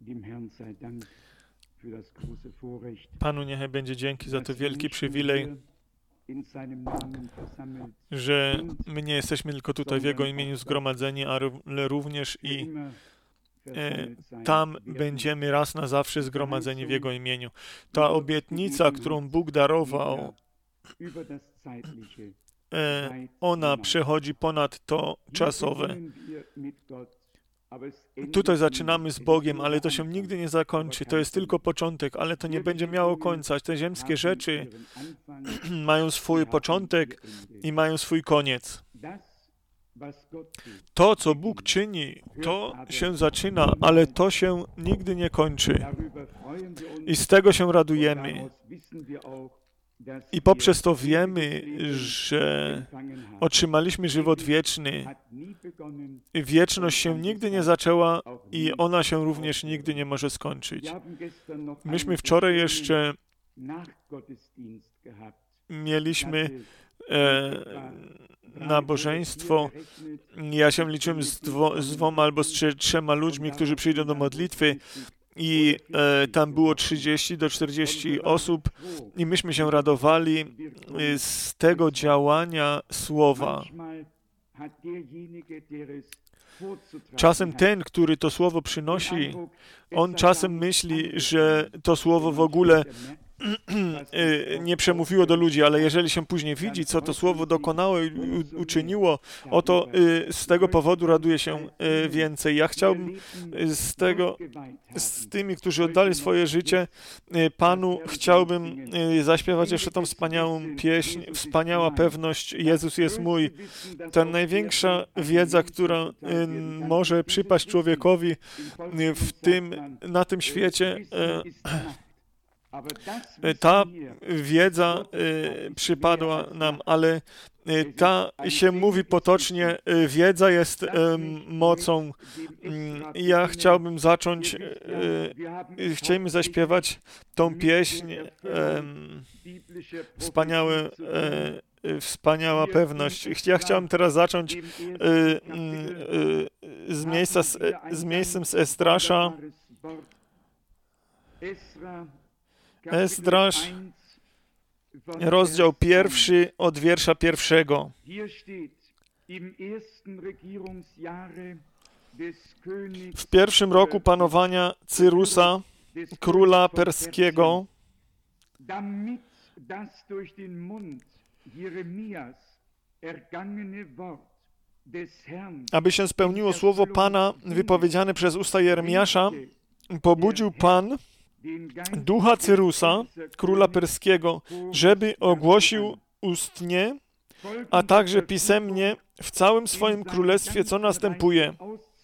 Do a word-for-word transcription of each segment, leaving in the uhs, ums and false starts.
Panu niechaj będzie dzięki za to wielki przywilej, że my nie jesteśmy tylko tutaj w Jego imieniu zgromadzeni, ale również i e, tam będziemy raz na zawsze zgromadzeni w Jego imieniu. Ta obietnica, którą Bóg darował, e, ona przechodzi ponad to czasowe. Tutaj zaczynamy z Bogiem, ale to się nigdy nie zakończy. To jest tylko początek, ale to nie będzie miało końca. Te ziemskie rzeczy mają swój początek i mają swój koniec. To, co Bóg czyni, to się zaczyna, ale to się nigdy nie kończy. I z tego się radujemy. I poprzez to wiemy, że otrzymaliśmy żywot wieczny. Wieczność się nigdy nie zaczęła i ona się również nigdy nie może skończyć. Myśmy wczoraj jeszcze mieliśmy e, nabożeństwo. Ja się liczyłem z, dwo, z dwoma albo z trze, trzema ludźmi, którzy przyjdą do modlitwy. I e, tam było trzydzieści do czterdziestu osób i myśmy się radowali z tego działania słowa. Czasem ten, który to słowo przynosi, on czasem myśli, że to słowo w ogóle nie przemówiło do ludzi, ale jeżeli się później widzi, co to słowo dokonało i uczyniło, oto z tego powodu raduje się więcej. Ja chciałbym z tego, z tymi, którzy oddali swoje życie Panu, chciałbym zaśpiewać jeszcze tą wspaniałą pieśń, wspaniała pewność, Jezus jest mój. Ta największa wiedza, która może przypaść człowiekowi w tym, na tym świecie, ta wiedza y, przypadła nam, y, ta się mówi potocznie, y, wiedza jest y, mocą. Y, ja chciałbym zacząć, y, y, chcieliśmy zaśpiewać tą pieśń, y, wspaniałe, y, wspaniała pewność. Ja chciałem teraz zacząć y, y, z, miejsca, z, z miejscem z Estrasza. Ezdrasz, rozdział pierwszy od wiersza pierwszego. W pierwszym roku panowania Cyrusa, króla perskiego, aby się spełniło słowo Pana wypowiedziane przez usta Jeremiasza, pobudził Pan ducha Cyrusa, króla perskiego, żeby ogłosił ustnie, a także pisemnie w całym swoim królestwie, co następuje.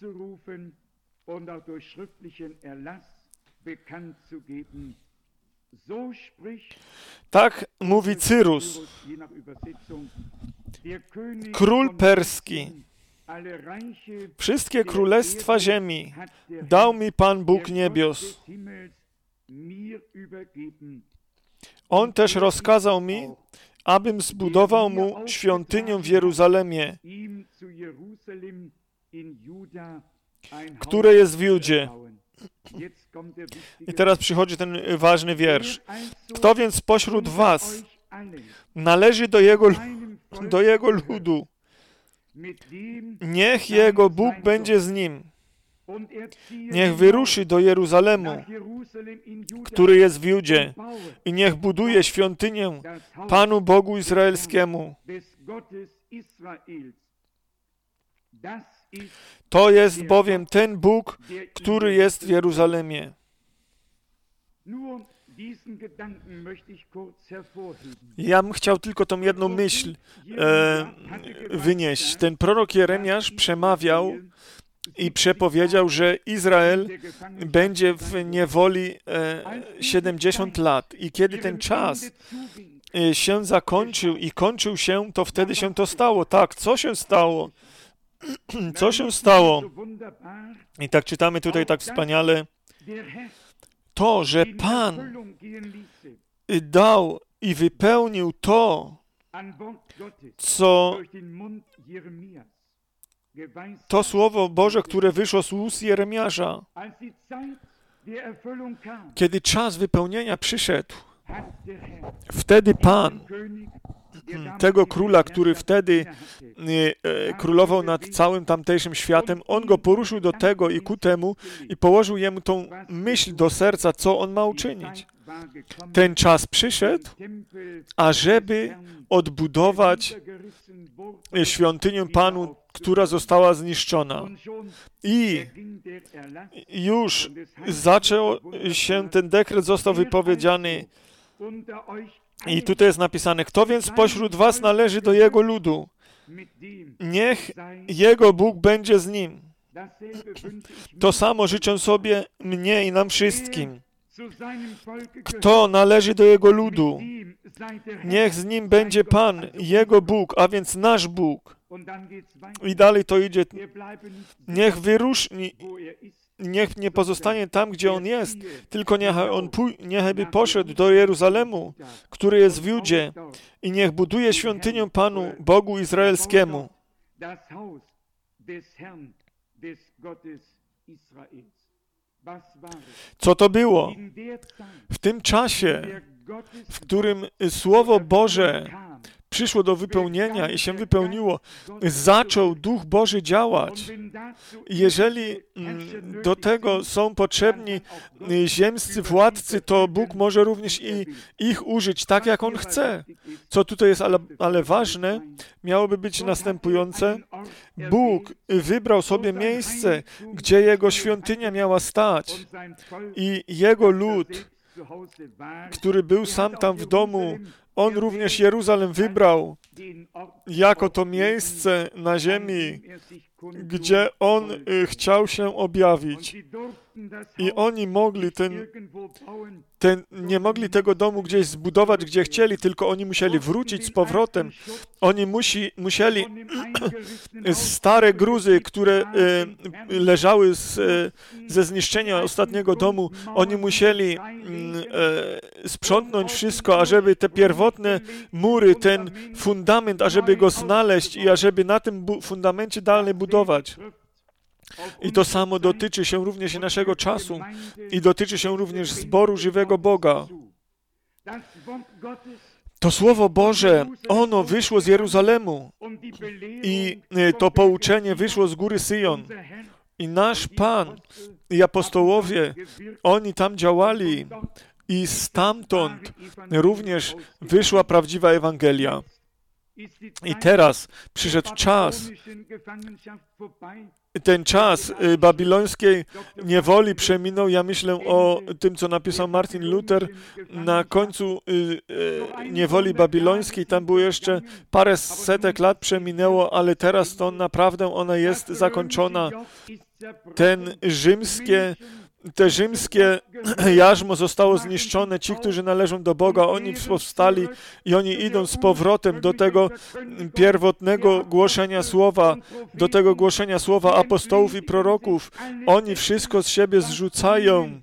Tak mówi Cyrus, król perski. Wszystkie królestwa ziemi dał mi Pan Bóg niebios. On też rozkazał mi, abym zbudował mu świątynię w Jeruzalemie, które jest w Judzie. I teraz przychodzi ten ważny wiersz. Kto więc spośród was należy do jego, do jego ludu, niech jego Bóg będzie z nim. Niech wyruszy do Jeruzalemu, który jest w Judzie, i niech buduje świątynię Panu Bogu Izraelskiemu. To jest bowiem ten Bóg, który jest w Jeruzalemie. Ja bym chciał tylko tą jedną myśl e, wynieść. Ten prorok Jeremiasz przemawiał i przepowiedział, że Izrael będzie w niewoli e, siedemdziesiąt lat. I kiedy ten czas e, się zakończył i kończył się, to wtedy się to stało. Tak, co się stało? Co się stało? I tak czytamy tutaj tak wspaniale. To, że Pan dał i wypełnił to, co to Słowo Boże, które wyszło z ust Jeremiasza. Kiedy czas wypełnienia przyszedł, wtedy Pan tego króla, który wtedy e, królował nad całym tamtejszym światem, on go poruszył do tego i ku temu i położył jemu tą myśl do serca, co on ma uczynić. Ten czas przyszedł, ażeby odbudować świątynię Panu, która została zniszczona. I już zaczął się ten dekret, został wypowiedziany. I tutaj jest napisane, kto więc spośród was należy do jego ludu, niech jego Bóg będzie z nim. To samo życzę sobie mnie i nam wszystkim. Kto należy do jego ludu, niech z nim będzie Pan, jego Bóg, a więc nasz Bóg. I dalej to idzie. Niech wyruszy, niech nie pozostanie tam, gdzie on jest, tylko niechaj on pój- niechaj by poszedł do Jeruzalemu, który jest w Judzie, i niech buduje świątynię Panu, Bogu Izraelskiemu. Co to było? W tym czasie, w którym Słowo Boże przyszło do wypełnienia i się wypełniło, zaczął Duch Boży działać. Jeżeli do tego są potrzebni ziemscy władcy, to Bóg może również i ich użyć tak, jak On chce. Co tutaj jest ale, ale ważne, miałoby być następujące. Bóg wybrał sobie miejsce, gdzie Jego świątynia miała stać i Jego lud, który był sam tam w domu, On również Jeruzalem wybrał jako to miejsce na ziemi, gdzie On chciał się objawić. I oni mogli ten, ten, nie mogli tego domu gdzieś zbudować, gdzie chcieli, tylko oni musieli wrócić z powrotem. Oni musi, musieli stare gruzy, które e, leżały z, e, ze zniszczenia ostatniego domu, oni musieli e, sprzątnąć wszystko, ażeby te pierwotne mury, ten fundament, ażeby go znaleźć i ażeby na tym bu- fundamencie dalej budować. I to samo dotyczy się również i naszego czasu i dotyczy się również zboru żywego Boga. To Słowo Boże, ono wyszło z Jeruzalemu i to pouczenie wyszło z góry Syjon. I nasz Pan i apostołowie, oni tam działali i stamtąd również wyszła prawdziwa Ewangelia. I teraz przyszedł czas, ten czas babilońskiej niewoli przeminął. Ja myślę o tym, co napisał Martin Luther na końcu niewoli babilońskiej. Tam było jeszcze parę setek lat przeminęło, ale teraz to naprawdę ona jest zakończona. Ten rzymskie Te rzymskie jarzmo zostało zniszczone. Ci, którzy należą do Boga, oni powstali i oni idą z powrotem do tego pierwotnego głoszenia słowa, do tego głoszenia słowa apostołów i proroków. Oni wszystko z siebie zrzucają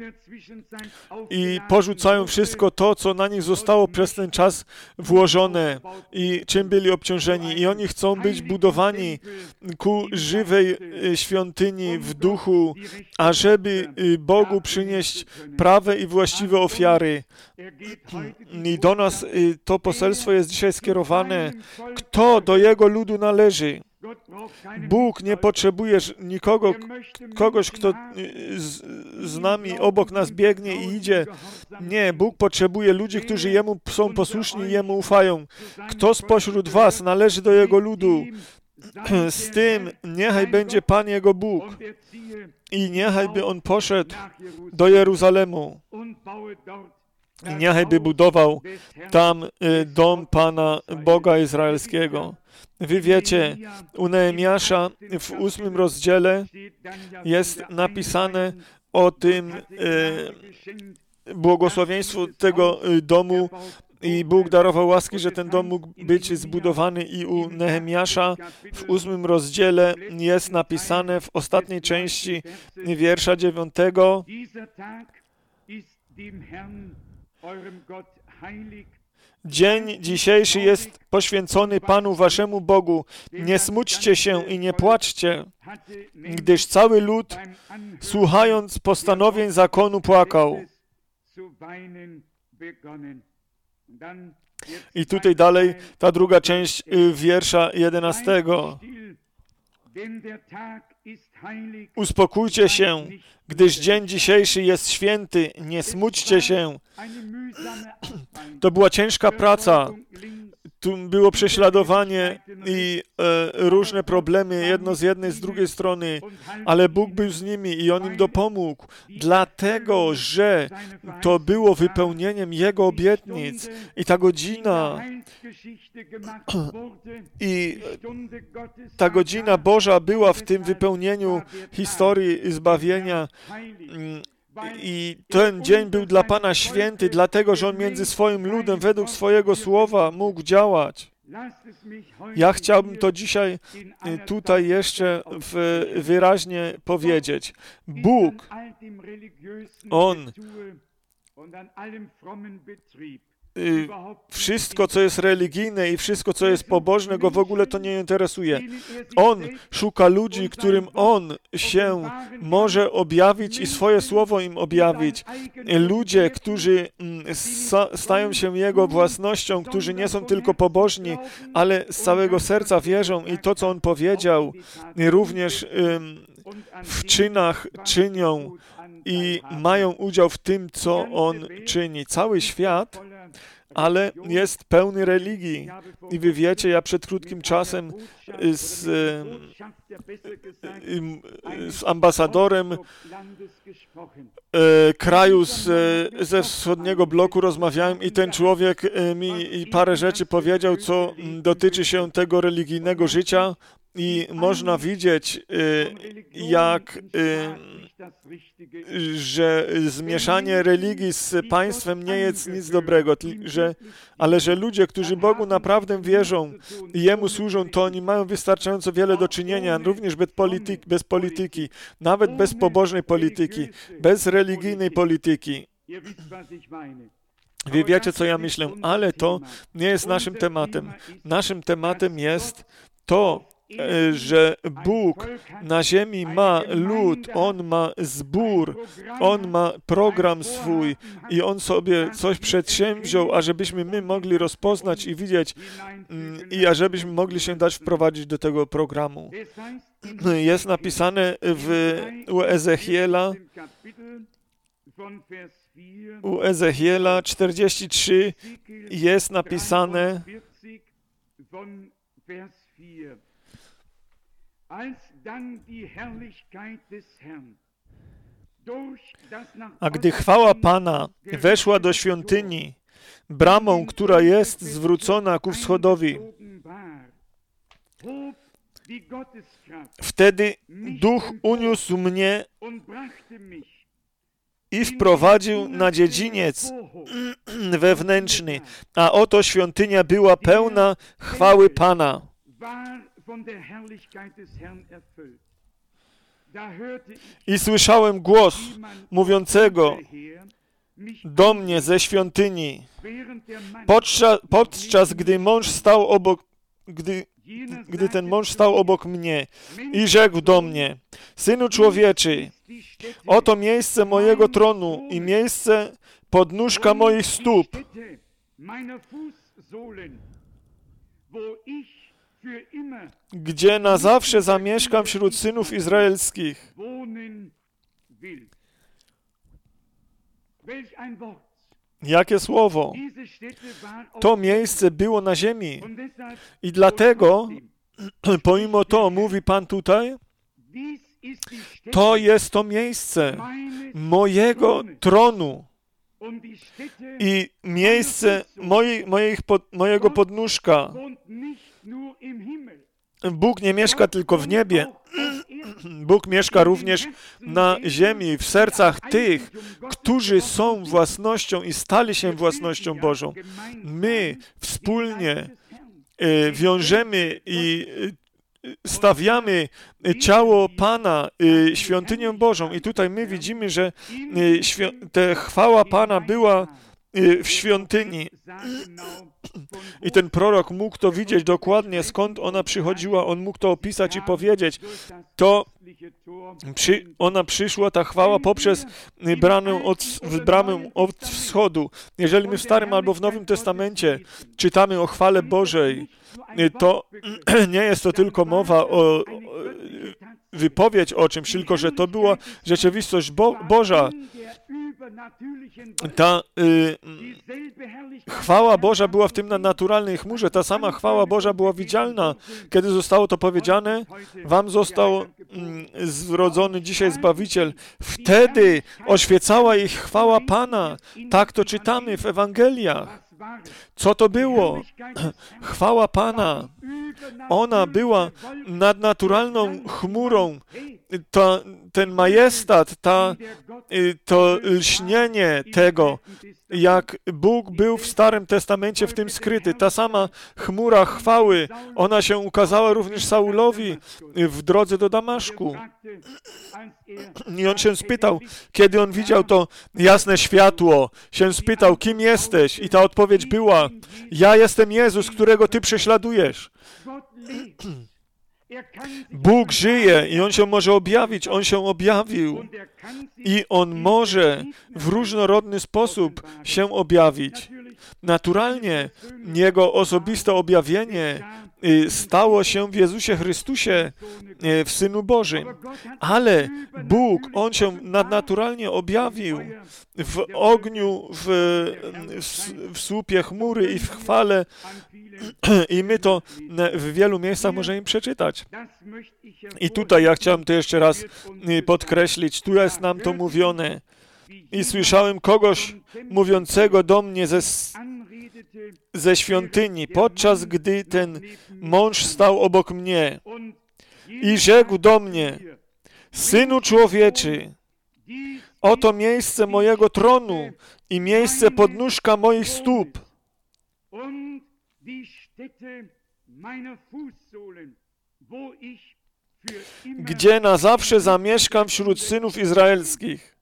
i porzucają wszystko to, co na nich zostało przez ten czas włożone i czym byli obciążeni. I oni chcą być budowani ku żywej świątyni w duchu, ażeby Bogu przynieść prawe i właściwe ofiary. I do nas to poselstwo jest dzisiaj skierowane. Kto do Jego ludu należy? Bóg nie potrzebuje nikogo, kogoś, kto z, z nami, obok nas biegnie i idzie. Nie, Bóg potrzebuje ludzi, którzy Jemu są posłuszni i Jemu ufają. Kto spośród was należy do Jego ludu? Z tym niechaj będzie Pan Jego Bóg i niechaj by On poszedł do Jeruzalemu i niechaj by budował tam dom Pana Boga Izraelskiego. Wy wiecie, u Nehemiasza w ósmym rozdziale jest napisane o tym e, błogosławieństwu tego domu i Bóg darował łaski, że ten dom mógł być zbudowany i u Nehemiasza w ósmym rozdziale jest napisane w ostatniej części wiersza dziewiątego Dzień dzisiejszy jest poświęcony Panu waszemu Bogu. Nie smućcie się i nie płaczcie, gdyż cały lud, słuchając postanowień zakonu, płakał. I tutaj dalej ta druga część wiersza jedenastego. Uspokójcie się, gdyż dzień dzisiejszy jest święty, nie smućcie się. To była ciężka praca. Tu było prześladowanie i e, różne problemy, jedno z jednej, z drugiej strony, ale Bóg był z nimi i On im dopomógł, dlatego, że to było wypełnieniem Jego obietnic i ta godzina i ta godzina Boża była w tym wypełnieniu historii zbawienia. I ten dzień był dla Pana święty, dlatego, że On między swoim ludem według swojego słowa mógł działać. Ja chciałbym to dzisiaj tutaj jeszcze wyraźnie powiedzieć. Bóg, On wszystko, co jest religijne i wszystko, co jest pobożne, go w ogóle to nie interesuje. On szuka ludzi, którym On się może objawić i swoje słowo im objawić. Ludzie, którzy stają się Jego własnością, którzy nie są tylko pobożni, ale z całego serca wierzą i to, co On powiedział, również w czynach czynią i mają udział w tym, co On czyni. Cały świat, ale jest pełny religii. I wy wiecie, ja przed krótkim czasem z, z ambasadorem e, kraju z, ze wschodniego bloku rozmawiałem i ten człowiek mi parę rzeczy powiedział, co dotyczy się tego religijnego życia. I można widzieć, jak, że zmieszanie religii z państwem nie jest nic dobrego, że, ale że ludzie, którzy Bogu naprawdę wierzą i Jemu służą, to oni mają wystarczająco wiele do czynienia, również bez polityki, bez polityki, nawet bez pobożnej polityki, bez religijnej polityki. Wy wiecie, co ja myślę, ale to nie jest naszym tematem. Naszym tematem jest to, że Bóg na ziemi ma lud, On ma zbór, On ma program swój i On sobie coś przedsięwziął, ażebyśmy my mogli rozpoznać i widzieć i ażebyśmy mogli się dać wprowadzić do tego programu. Jest napisane w, u Ezechiela u Ezechiela czterdzieści trzy jest napisane a gdy chwała Pana weszła do świątyni, bramą, która jest zwrócona ku wschodowi, wtedy Duch uniósł mnie i wprowadził na dziedziniec wewnętrzny, a oto świątynia była pełna chwały Pana. I słyszałem głos mówiącego do mnie ze świątyni, podczas, podczas gdy mąż stał obok, gdy, gdy ten mąż stał obok mnie i rzekł do mnie: Synu człowieczy, oto miejsce mojego tronu i miejsce podnóżka moich stóp, gdzie na zawsze zamieszkam wśród synów izraelskich. Jakie słowo? To miejsce było na ziemi. I dlatego, pomimo to, mówi Pan tutaj, to jest to miejsce mojego tronu i miejsce mojej, moich, mojego podnóżka. Bóg nie mieszka tylko w niebie. Bóg mieszka również na ziemi, w sercach tych, którzy są własnością i stali się własnością Bożą. My wspólnie wiążemy i stawiamy ciało Pana, świątynię Bożą. I tutaj my widzimy, że ta chwała Pana była w świątyni. I ten prorok mógł to widzieć dokładnie, skąd ona przychodziła. On mógł to opisać i powiedzieć. To przy, ona przyszła, ta chwała, poprzez bramę od, bramę od wschodu. Jeżeli my w Starym albo w Nowym Testamencie czytamy o chwale Bożej, to nie jest to tylko mowa o, o wypowiedź o czymś, tylko że to była rzeczywistość Bo Boża. Ta y, chwała Boża była w tym nadnaturalnej chmurze. Ta sama chwała Boża była widzialna. Kiedy zostało to powiedziane, wam został mm, zrodzony dzisiaj Zbawiciel. Wtedy oświecała ich chwała Pana. Tak to czytamy w Ewangeliach. Co to było? Chwała Pana. Ona była nadnaturalną chmurą. Ta, ten majestat, ta, to lśnienie tego, jak Bóg był w Starym Testamencie w tym skryty. Ta sama chmura chwały, ona się ukazała również Saulowi w drodze do Damaszku. I on się spytał, kiedy on widział to jasne światło, się spytał, kim jesteś? I ta odpowiedź była, ja jestem Jezus, którego ty prześladujesz. Bóg żyje i On się może objawić. On się objawił i On może w różnorodny sposób się objawić. Naturalnie Jego osobiste objawienie stało się w Jezusie Chrystusie, w Synu Bożym. Ale Bóg, On się nadnaturalnie objawił w ogniu, w, w, w słupie chmury i w chwale. I my to w wielu miejscach możemy przeczytać. I tutaj ja chciałem to jeszcze raz podkreślić. Tu jest nam to mówione. I słyszałem kogoś mówiącego do mnie ze, ze świątyni, podczas gdy ten mąż stał obok mnie i rzekł do mnie, Synu człowieczy, oto miejsce mojego tronu i miejsce podnóżka moich stóp. Gdzie na zawsze zamieszkam wśród synów izraelskich.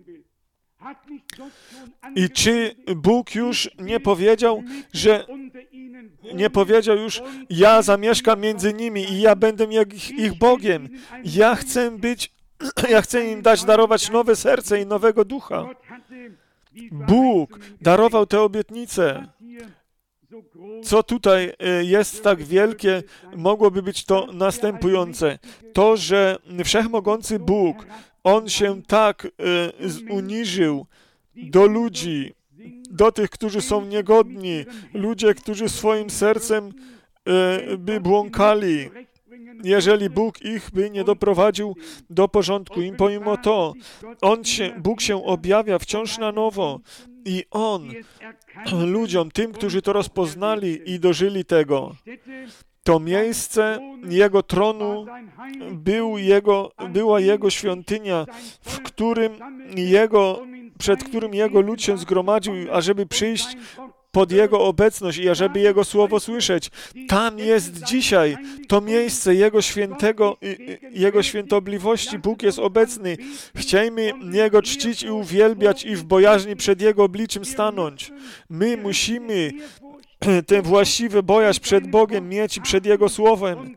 I czy Bóg już nie powiedział, że nie powiedział już, ja zamieszkam między nimi i ja będę ich, ich Bogiem. Ja chcę być, ja chcę im dać darować nowe serce i nowego ducha. Bóg darował te obietnice. Co tutaj jest tak wielkie, mogłoby być to następujące. To, że Wszechmogący Bóg, On się tak e, uniżył do ludzi, do tych, którzy są niegodni, ludzie, którzy swoim sercem e, by błąkali, jeżeli Bóg ich by nie doprowadził do porządku. I pomimo to, on się, Bóg się objawia wciąż na nowo i On ludziom, tym, którzy to rozpoznali i dożyli tego, to miejsce Jego tronu był jego, była Jego świątynia, w którym jego, przed którym Jego lud się zgromadził, ażeby przyjść pod Jego obecność i ażeby Jego słowo słyszeć. Tam jest dzisiaj to miejsce Jego świętego, Jego świętobliwości. Bóg jest obecny. Chciejmy Jego czcić i uwielbiać i w bojaźni przed Jego obliczem stanąć. My musimy tę właściwą bojaźń przed Bogiem mieć i przed Jego słowem.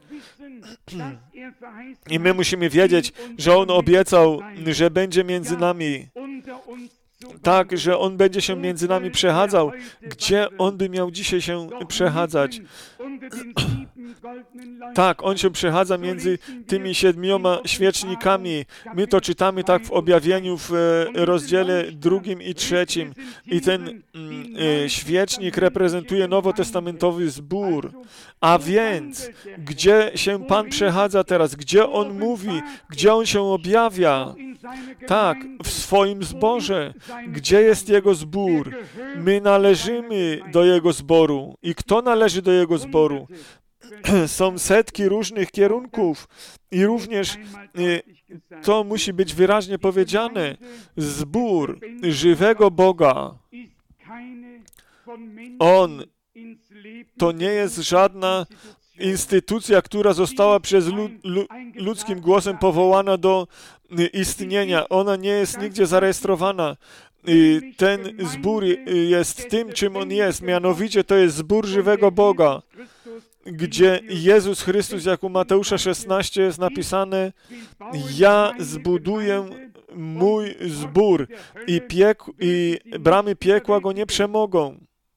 I my musimy wiedzieć, że On obiecał, że będzie między nami. Tak, że On będzie się między nami przechadzał. Gdzie On by miał dzisiaj się przechadzać? Tak, On się przechadza między tymi siedmioma świecznikami. My to czytamy tak w objawieniu w rozdziale drugim i trzecim. I ten mm, świecznik reprezentuje nowotestamentowy zbór. A więc, gdzie się Pan przechadza teraz? Gdzie On mówi? Gdzie On się objawia? Tak, w swoim zborze. Gdzie jest Jego zbór? My należymy do Jego zboru. I kto należy do Jego zboru? Są setki różnych kierunków i również to musi być wyraźnie powiedziane. Zbór żywego Boga. On to nie jest żadna instytucja, która została przez lu, lu, ludzkim głosem powołana do istnienia. Ona nie jest nigdzie zarejestrowana. ten zbór jest tym, czym on jest. Mianowicie to jest zbór żywego Boga, gdzie Jezus Chrystus, jak u Mateusza szesnaście jest napisane, ja zbuduję mój zbór i, piek- i bramy piekła go nie przemogą.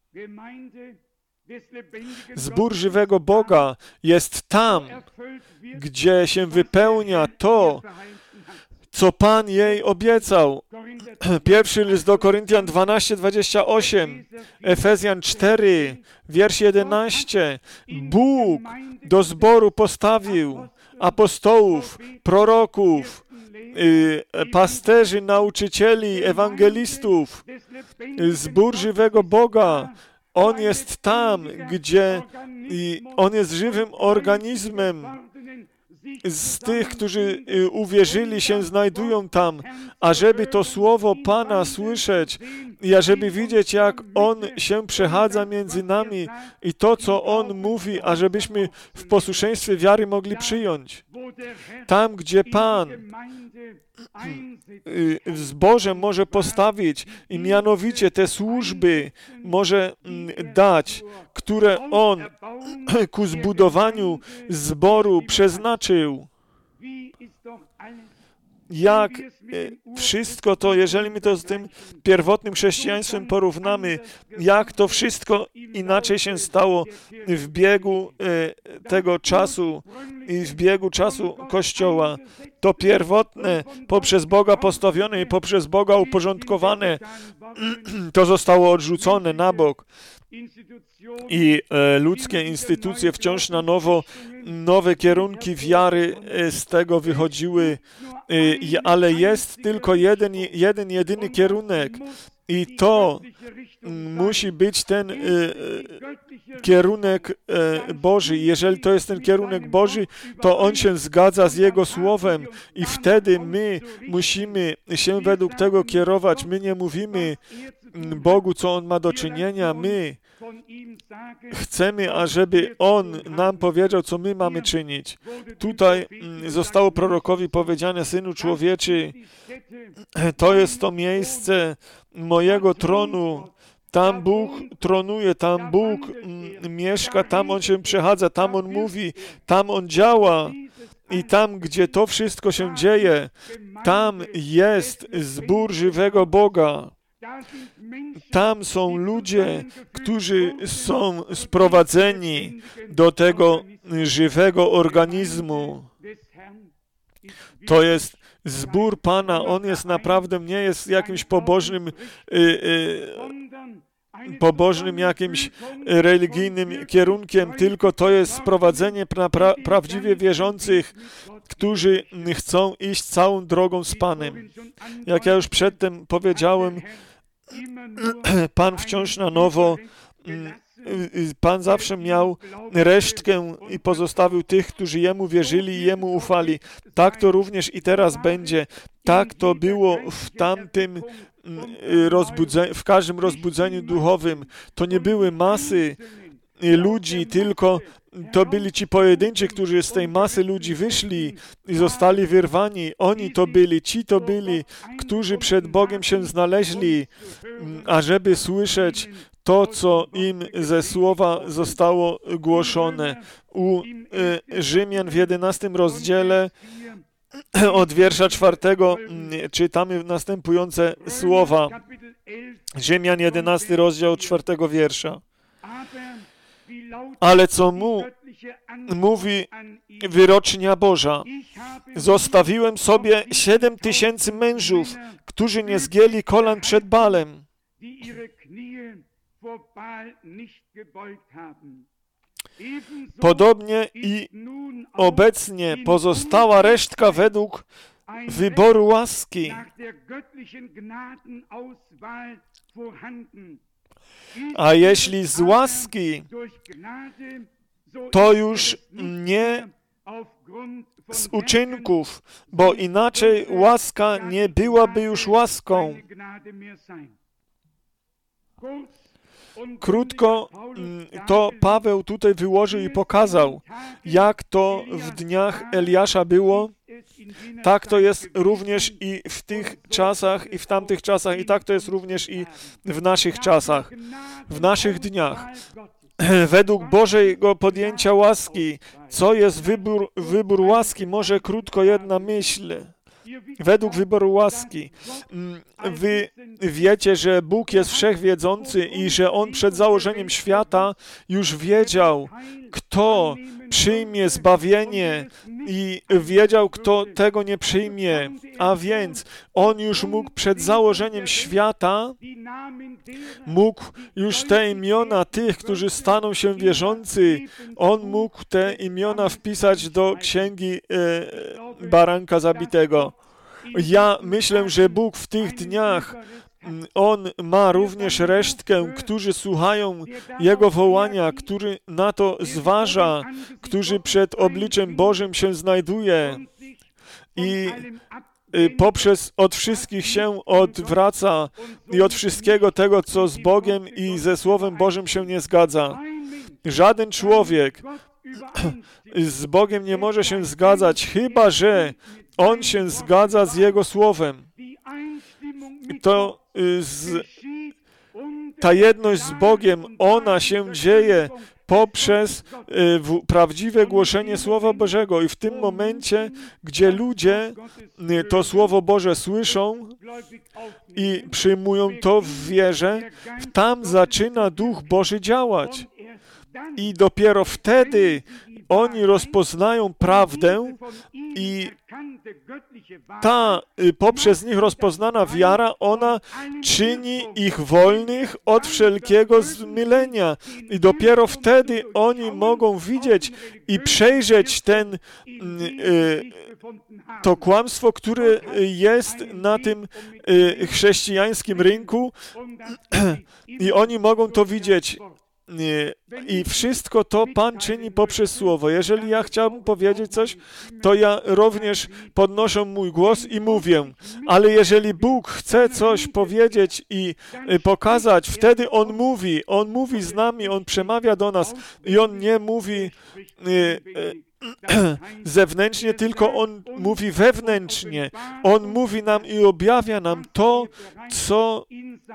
Zbór żywego Boga jest tam, gdzie się wypełnia to, co Pan jej obiecał. Pierwszy list do Koryntian dwanaście, dwadzieścia osiem, Efezjan cztery, wiersz jedenaście. Bóg do zboru postawił apostołów, proroków, pasterzy, nauczycieli, ewangelistów. Zbór żywego Boga, on jest tam, gdzie on jest żywym organizmem. Z tych, którzy uwierzyli, się znajdują tam, ażeby to słowo Pana słyszeć i ażeby widzieć, jak On się przechadza między nami i to, co On mówi, ażebyśmy w posłuszeństwie wiary mogli przyjąć. Tam, gdzie Pan w zborze może postawić i mianowicie te służby może dać, które On ku zbudowaniu zboru przeznaczył. Jak wszystko to, jeżeli my to z tym pierwotnym chrześcijaństwem porównamy, jak to wszystko inaczej się stało w biegu tego czasu i w biegu czasu Kościoła. To pierwotne, poprzez Boga postawione i poprzez Boga uporządkowane, to zostało odrzucone na bok. I e, ludzkie instytucje wciąż na nowo, nowe kierunki wiary e, z tego wychodziły, e, ale jest tylko jeden, jeden, jedyny kierunek i to m, musi być ten e, kierunek e, Boży. Jeżeli to jest ten kierunek Boży, to On się zgadza z Jego Słowem i wtedy my musimy się według tego kierować. My nie mówimy Bogu, co On ma do czynienia, my chcemy, ażeby On nam powiedział, co my mamy czynić. Tutaj zostało prorokowi powiedziane, Synu Człowieczy, to jest to miejsce mojego tronu. Tam Bóg tronuje, tam Bóg mieszka, tam On się przechadza, tam On mówi, tam On działa. I tam, gdzie to wszystko się dzieje, tam jest zbór żywego Boga. Tam są ludzie, którzy są sprowadzeni do tego żywego organizmu. To jest zbór Pana. On jest naprawdę, nie jest jakimś pobożnym, y, y, pobożnym jakimś religijnym kierunkiem, tylko to jest sprowadzenie na pra, prawdziwie wierzących, którzy chcą iść całą drogą z Panem. Jak ja już przedtem powiedziałem, Pan wciąż na nowo, Pan zawsze miał resztkę i pozostawił tych, którzy Jemu wierzyli i Jemu ufali. Tak to również i teraz będzie. Tak to było w tamtym rozbudzeniu, w każdym rozbudzeniu duchowym. To nie były masy ludzi, tylko to byli ci pojedynczy, którzy z tej masy ludzi wyszli i zostali wyrwani. Oni to byli, ci to byli, którzy przed Bogiem się znaleźli, ażeby słyszeć to, co im ze słowa zostało głoszone. U Rzymian w jedenastym rozdziale od wiersza czwartego czytamy następujące słowa. Rzymian jedenasty rozdział od czwartego wiersza. Ale co mu mówi wyrocznia Boża? Zostawiłem sobie siedem tysięcy mężów, którzy nie zgięli kolan przed Balem. Podobnie i obecnie pozostała resztka według wyboru łaski. A jeśli z łaski, to już nie z uczynków, bo inaczej łaska nie byłaby już łaską. Krótko to Paweł tutaj wyłożył i pokazał, jak to w dniach Eliasza było, tak to jest również i w tych czasach, i w tamtych czasach, i tak to jest również i w naszych czasach, w naszych dniach. Według Bożego podjęcia łaski, co jest wybór, wybór łaski, może krótko jedna myśl. Według wyboru łaski. Wy wiecie, że Bóg jest wszechwiedzący i że On przed założeniem świata już wiedział, kto przyjmie zbawienie i wiedział, kto tego nie przyjmie. A więc On już mógł przed założeniem świata, mógł już te imiona tych, którzy staną się wierzący, On mógł te imiona wpisać do księgi e, baranka zabitego. Ja myślę, że Bóg w tych dniach, On ma również resztkę, którzy słuchają Jego wołania, który na to zważa, którzy przed obliczem Bożym się znajduje i poprzez od wszystkich się odwraca i od wszystkiego tego, co z Bogiem i ze Słowem Bożym się nie zgadza. Żaden człowiek z Bogiem nie może się zgadzać, chyba że On się zgadza z Jego Słowem. To z, ta jedność z Bogiem, ona się dzieje poprzez w, prawdziwe głoszenie Słowa Bożego. I w tym momencie, gdzie ludzie to Słowo Boże słyszą i przyjmują to w wierze, tam zaczyna Duch Boży działać. I dopiero wtedy oni rozpoznają prawdę i ta poprzez nich rozpoznana wiara, ona czyni ich wolnych od wszelkiego zmylenia. I dopiero wtedy oni mogą widzieć i przejrzeć ten, to kłamstwo, które jest na tym chrześcijańskim rynku i oni mogą to widzieć. I wszystko to Pan czyni poprzez Słowo. Jeżeli ja chciałbym powiedzieć coś, to ja również podnoszę mój głos i mówię. Ale jeżeli Bóg chce coś powiedzieć i pokazać, wtedy On mówi. On mówi z nami, On przemawia do nas i On nie mówi zewnętrznie, tylko On mówi wewnętrznie. On mówi nam i objawia nam to, co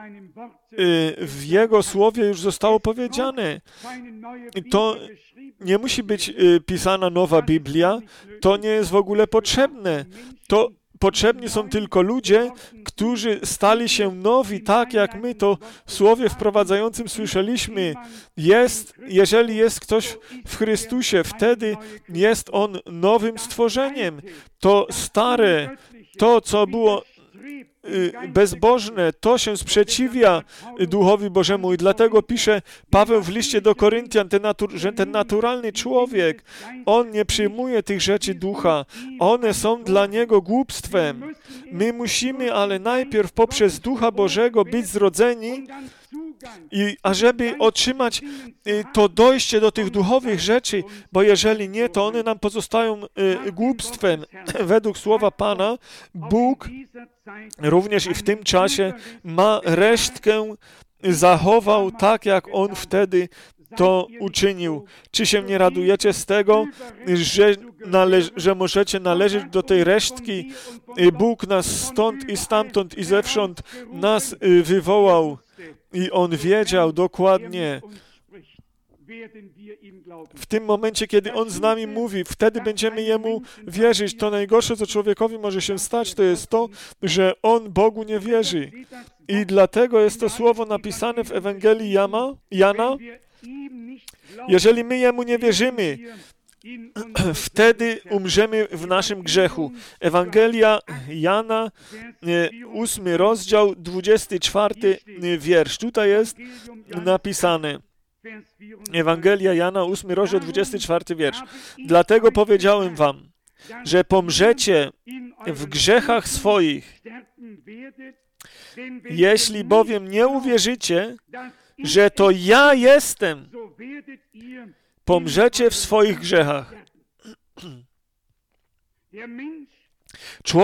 w Jego Słowie już zostało powiedziane. To nie musi być pisana nowa Biblia, to nie jest w ogóle potrzebne. To potrzebni są tylko ludzie, którzy stali się nowi, tak jak my to w Słowie wprowadzającym słyszeliśmy. Jest, jeżeli jest ktoś w Chrystusie, wtedy jest on nowym stworzeniem. To stare, to co było bezbożne, to się sprzeciwia Duchowi Bożemu i dlatego pisze Paweł w liście do Koryntian, ten natur, że ten naturalny człowiek, on nie przyjmuje tych rzeczy ducha, one są dla niego głupstwem. My musimy, ale najpierw poprzez Ducha Bożego być zrodzeni i ażeby otrzymać to dojście do tych duchowych rzeczy, bo jeżeli nie, to one nam pozostają głupstwem. Według słowa Pana, Bóg również i w tym czasie ma resztkę, zachował tak, jak On wtedy to uczynił. Czy się nie radujecie z tego, że, nale- że możecie należeć do tej resztki? Bóg nas stąd i stamtąd i zewsząd nas wywołał i On wiedział dokładnie. W tym momencie, kiedy On z nami mówi, wtedy będziemy Jemu wierzyć. To najgorsze, co człowiekowi może się stać, to jest to, że on Bogu nie wierzy. I dlatego jest to słowo napisane w Ewangelii Jana. Jana. Jeżeli my Jemu nie wierzymy, wtedy umrzemy w naszym grzechu. Ewangelia Jana, ósmy rozdział, dwudziesty czwarty wiersz. Tutaj jest napisane. Ewangelia Jana, ósmy rozdział, dwudziesty czwarty wiersz. Dlatego powiedziałem wam, że pomrzecie w grzechach swoich. Jeśli bowiem nie uwierzycie, że to ja jestem, pomrzecie w swoich grzechach.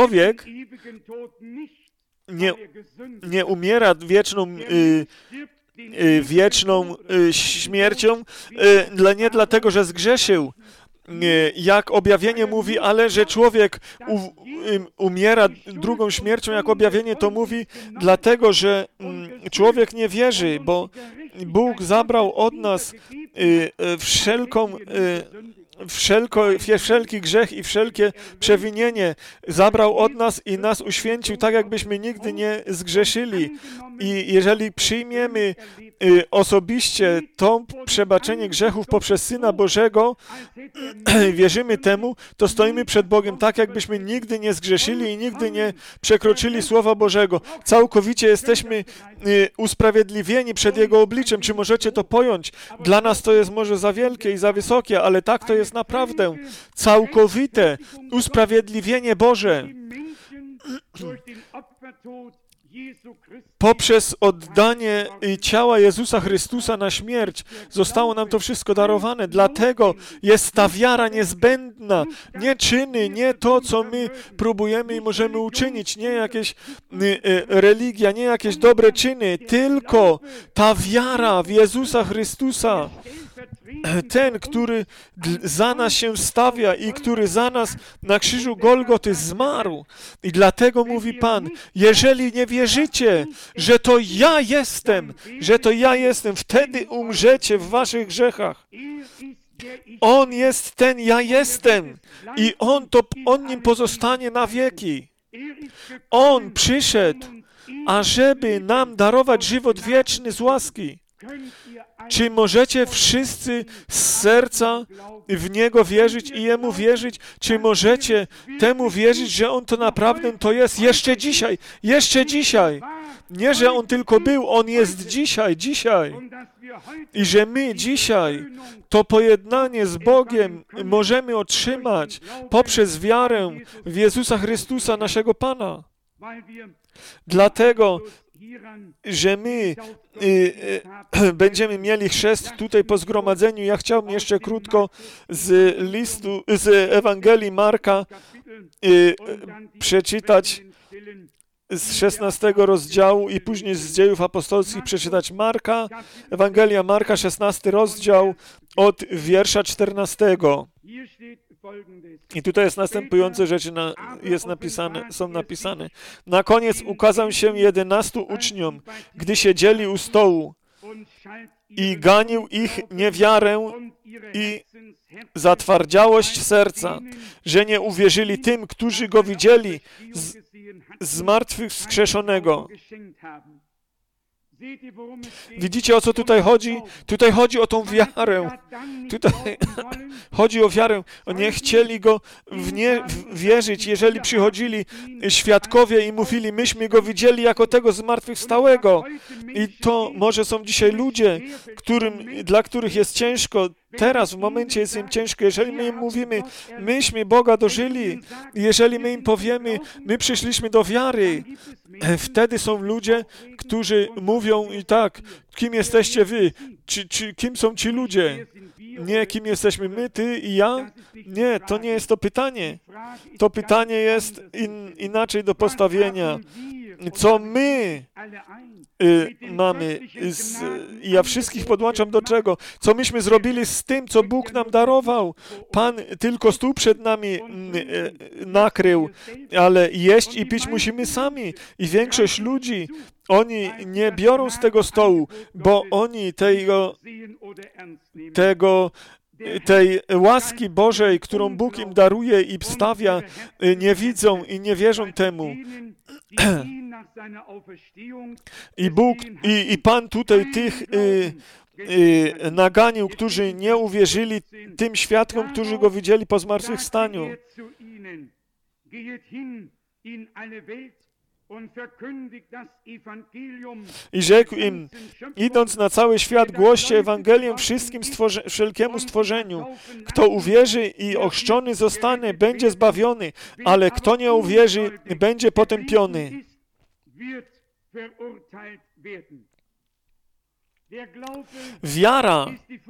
Człowiek nie, nie umiera wieczną y, wieczną śmiercią, nie dlatego, że zgrzeszył, jak objawienie mówi, ale że człowiek u, umiera drugą śmiercią, jak objawienie to mówi, dlatego, że człowiek nie wierzy, bo Bóg zabrał od nas wszelką Wszelko, wszelki grzech i wszelkie przewinienie zabrał od nas i nas uświęcił, tak jakbyśmy nigdy nie zgrzeszyli. I jeżeli przyjmiemy y, osobiście to przebaczenie grzechów poprzez Syna Bożego, wierzymy temu, to stoimy przed Bogiem tak, jakbyśmy nigdy nie zgrzeszyli i nigdy nie przekroczyli Słowa Bożego. Całkowicie jesteśmy y, usprawiedliwieni przed Jego obliczem. Czy możecie to pojąć? Dla nas to jest może za wielkie i za wysokie, ale tak to jest naprawdę całkowite usprawiedliwienie Boże. Poprzez oddanie ciała Jezusa Chrystusa na śmierć zostało nam to wszystko darowane. Dlatego jest ta wiara niezbędna. Nie czyny, nie to, co my próbujemy i możemy uczynić, nie jakieś religia, nie jakieś dobre czyny, tylko ta wiara w Jezusa Chrystusa. Ten, który za nas się stawia i który za nas na krzyżu Golgoty zmarł. I dlatego mówi Pan, jeżeli nie wierzycie, że to ja jestem, że to ja jestem, wtedy umrzecie w waszych grzechach. On jest ten ja jestem i On, to, on nim pozostanie na wieki. On przyszedł, ażeby nam darować żywot wieczny z łaski. Czy możecie wszyscy z serca w Niego wierzyć i Jemu wierzyć? Czy możecie temu wierzyć, że On to naprawdę to jest jeszcze dzisiaj, jeszcze dzisiaj? Nie, że On tylko był, On jest dzisiaj, dzisiaj. I że my dzisiaj to pojednanie z Bogiem możemy otrzymać poprzez wiarę w Jezusa Chrystusa, naszego Pana. Dlatego, że my y, y, będziemy mieli chrzest tutaj po zgromadzeniu. Ja chciałbym jeszcze krótko z listu, z Ewangelii Marka y, y, przeczytać z szesnastego rozdziału i później z Dziejów Apostolskich przeczytać Marka, Ewangelia Marka, szesnasty rozdział od wiersza czternastego. I tutaj jest następujące rzeczy na, jest napisane, są napisane. Na koniec ukazał się jedenastu uczniom, gdy siedzieli u stołu i ganił ich niewiarę i zatwardziałość serca, że nie uwierzyli tym, którzy Go widzieli z, z martwych wskrzeszonego. Widzicie, o co tutaj chodzi? Tutaj chodzi o tą wiarę. Tutaj chodzi o wiarę. Nie chcieli Go w nie wierzyć, jeżeli przychodzili świadkowie i mówili, myśmy Go widzieli jako tego zmartwychwstałego. I to może są dzisiaj ludzie, którym, dla których jest ciężko. Teraz, w momencie jest im ciężko. Jeżeli my im mówimy, myśmy Boga dożyli, jeżeli my im powiemy, my przyszliśmy do wiary, wtedy są ludzie, którzy mówią i tak, kim jesteście wy? Czy, czy, kim są ci ludzie? Nie, kim jesteśmy my, ty i ja? Nie, to nie jest to pytanie. To pytanie jest in, inaczej do postawienia. Co my y, mamy? Z, ja wszystkich podłączam do czego? Co myśmy zrobili z tym, co Bóg nam darował? Pan tylko stół przed nami y, y, nakrył, ale jeść i pić musimy sami. I większość ludzi, oni nie biorą z tego stołu, bo oni tego, tego tej łaski Bożej, którą Bóg im daruje i stawia, nie widzą i nie wierzą temu. I Bóg, i, i Pan tutaj tych y, y, naganił, którzy nie uwierzyli tym świadkom, którzy Go widzieli po zmartwychwstaniu. I rzekł im, idąc na cały świat, głoście Ewangelię wszystkim stworze wszelkiemu stworzeniu. Kto uwierzy i ochrzczony zostanie, będzie zbawiony, ale kto nie uwierzy, będzie potępiony. Wiara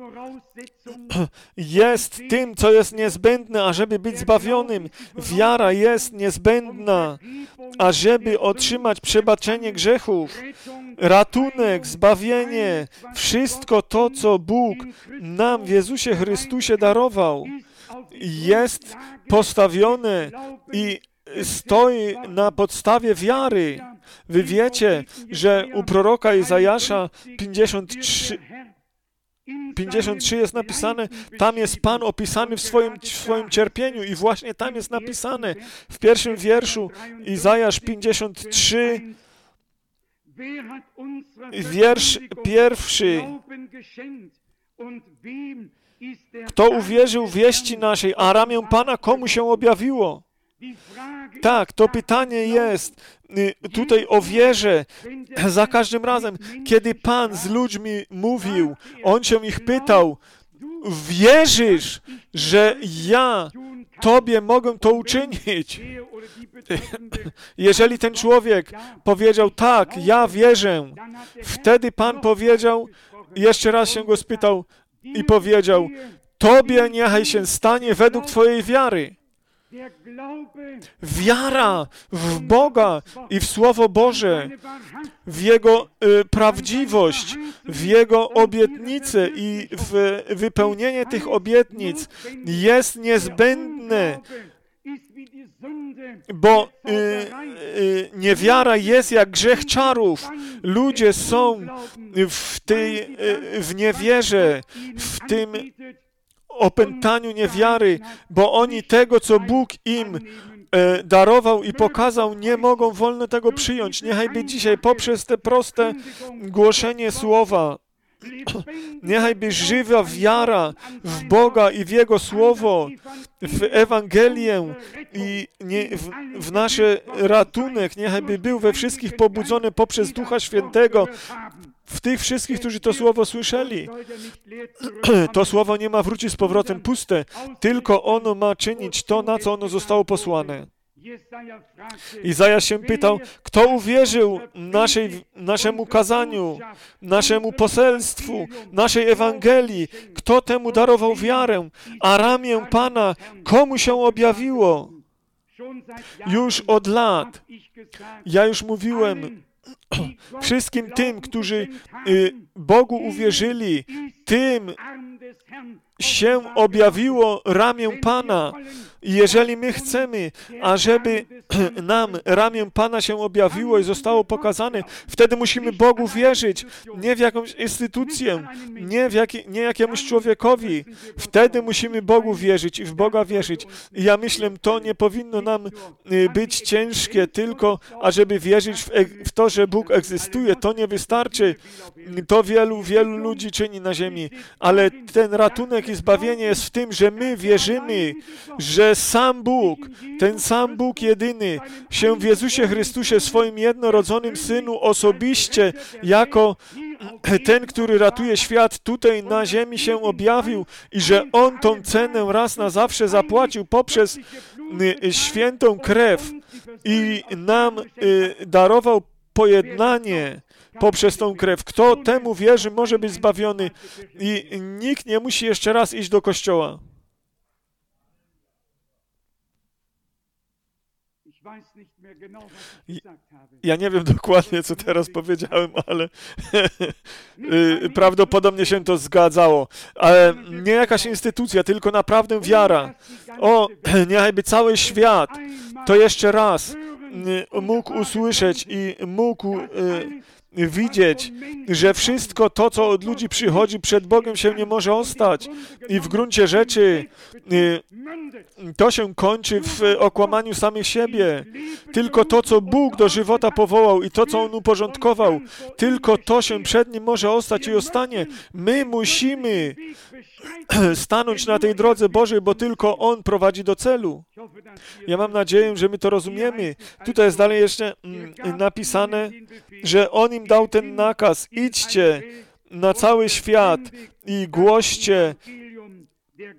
jest tym, co jest niezbędne, ażeby być zbawionym. Wiara jest niezbędna, ażeby otrzymać przebaczenie grzechów, ratunek, zbawienie. Wszystko to, co Bóg nam w Jezusie Chrystusie darował, jest postawione i stoi na podstawie wiary. Wy wiecie, że u proroka Izajasza pięćdziesiąt trzy, pięćdziesiąt trzy jest napisane, tam jest Pan opisany w swoim, w swoim cierpieniu i właśnie tam jest napisane w pierwszym wierszu Izajasz pięćdziesiąt trzy, wiersz pierwszy. Kto uwierzył wieści naszej, a ramię Pana komu się objawiło? Tak, to pytanie jest tutaj o wierze. Za każdym razem, kiedy Pan z ludźmi mówił, On się ich pytał, wierzysz, że ja Tobie mogę to uczynić? Jeżeli ten człowiek powiedział, tak, ja wierzę, wtedy Pan powiedział, jeszcze raz się go spytał i powiedział, Tobie niechaj się stanie według Twojej wiary. Wiara w Boga i w Słowo Boże, w Jego y, prawdziwość, w Jego obietnice i w wypełnienie tych obietnic jest niezbędne, bo y, y, niewiara jest jak grzech czarów. Ludzie są w tej, y, w niewierze, w tym opętaniu niewiary, bo oni tego, co Bóg im e, darował i pokazał, nie mogą wolno tego przyjąć. Niechajby dzisiaj poprzez te proste głoszenie słowa, niechajby żywa wiara w Boga i w Jego Słowo, w Ewangelię i nie, w, w nasz ratunek, niechajby był we wszystkich pobudzony poprzez Ducha Świętego, w tych wszystkich, którzy to słowo słyszeli. To słowo nie ma wrócić z powrotem puste, tylko ono ma czynić to, na co ono zostało posłane. Izajasz się pytał, kto uwierzył naszej, naszemu kazaniu, naszemu poselstwu, naszej Ewangelii, kto temu darował wiarę, a ramię Pana komu się objawiło? Już od lat, ja już mówiłem, wszystkim tym, którzy y, Bogu uwierzyli, tym się objawiło ramię Pana. I jeżeli my chcemy, ażeby nam ramię Pana się objawiło i zostało pokazane, wtedy musimy Bogu wierzyć, nie w jakąś instytucję, nie, w jaki, nie jakiemuś człowiekowi. Wtedy musimy Bogu wierzyć i w Boga wierzyć. I ja myślę, to nie powinno nam być ciężkie, tylko ażeby wierzyć w, w to, że Bóg egzystuje. To nie wystarczy. To wielu, wielu ludzi czyni na ziemi. Ale ten ratunek i zbawienie jest w tym, że my wierzymy, że sam Bóg, ten sam Bóg jedyny, się w Jezusie Chrystusie, swoim jednorodzonym Synu, osobiście jako ten, który ratuje świat, tutaj na ziemi się objawił i że On tą cenę raz na zawsze zapłacił poprzez świętą krew i nam darował pojednanie poprzez tą krew. Kto temu wierzy, może być zbawiony i nikt nie musi jeszcze raz iść do kościoła. Ja nie wiem dokładnie, co teraz powiedziałem, ale prawdopodobnie się to zgadzało. Ale nie jakaś instytucja, tylko naprawdę wiara. O, niechajby cały świat to jeszcze raz mógł usłyszeć i mógł widzieć, że wszystko to, co od ludzi przychodzi, przed Bogiem się nie może ostać. I w gruncie rzeczy to się kończy w okłamaniu samych siebie. Tylko to, co Bóg do żywota powołał i to, co On uporządkował, tylko to się przed Nim może ostać i ostanie. My musimy stanąć na tej drodze Bożej, bo tylko On prowadzi do celu. Ja mam nadzieję, że my to rozumiemy. Tutaj jest dalej jeszcze napisane, że On im dał ten nakaz. Idźcie na cały świat i głoście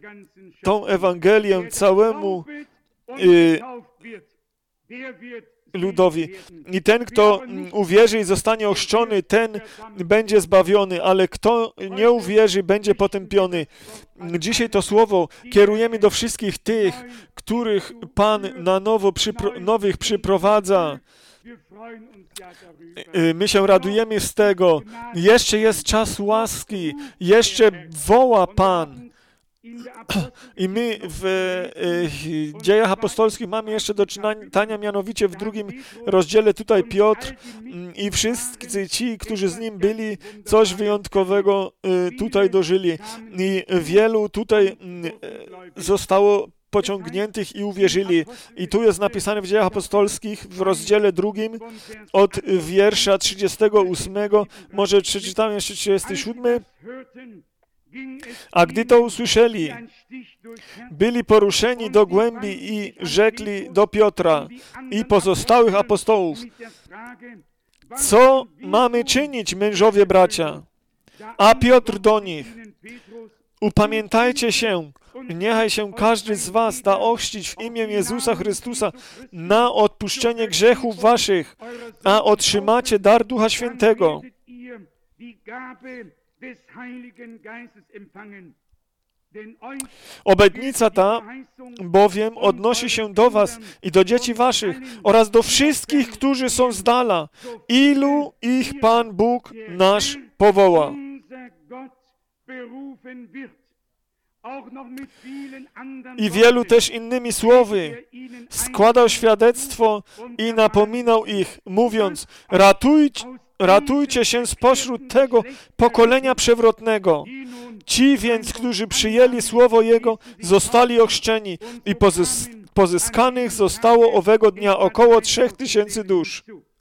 tą Ewangelię całemu y, ludowi. I ten, kto uwierzy i zostanie ochrzczony, ten będzie zbawiony, ale kto nie uwierzy, będzie potępiony. Dzisiaj to słowo kierujemy do wszystkich tych, których Pan na nowo przypro- nowych przyprowadza. My się radujemy z tego. Jeszcze jest czas łaski. Jeszcze woła Pan. I my w, w Dziejach Apostolskich mamy jeszcze do czytania, mianowicie w drugim rozdziale tutaj Piotr i wszyscy ci, którzy z nim byli, coś wyjątkowego tutaj dożyli. I wielu tutaj zostało pociągniętych i uwierzyli. I tu jest napisane w Dziejach Apostolskich w rozdziale drugim od wiersza trzydziestego ósmego, może przeczytam jeszcze trzydziesty siódmy. A gdy to usłyszeli, byli poruszeni do głębi i rzekli do Piotra i pozostałych apostołów: co mamy czynić, mężowie bracia? A Piotr do nich: upamiętajcie się, niechaj się każdy z was da ochrzcić w imię Jezusa Chrystusa na odpuszczenie grzechów waszych, a otrzymacie dar Ducha Świętego. Obietnica ta bowiem odnosi się do was i do dzieci waszych oraz do wszystkich, którzy są z dala, ilu ich Pan Bóg nasz powoła. I wielu też innymi słowy składał świadectwo i napominał ich, mówiąc: ratujcie, ratujcie się spośród tego pokolenia przewrotnego. Ci więc, którzy przyjęli słowo Jego, zostali ochrzczeni i pozys pozyskanych zostało owego dnia około trzech tysięcy dusz.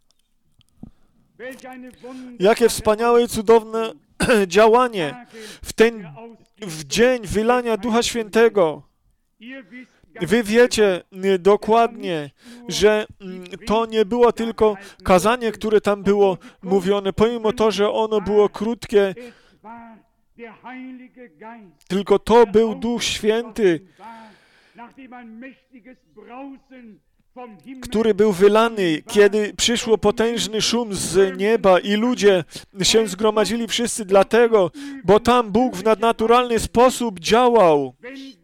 Jakie wspaniałe i cudowne działanie w ten w dzień wylania Ducha Świętego. Wy wiecie dokładnie, że to nie było tylko kazanie, które tam było mówione, pomimo to, że ono było krótkie, tylko to był Duch Święty, który był wylany, kiedy przyszło potężny szum z nieba i ludzie się zgromadzili wszyscy dlatego, bo tam Bóg w nadnaturalny sposób działał.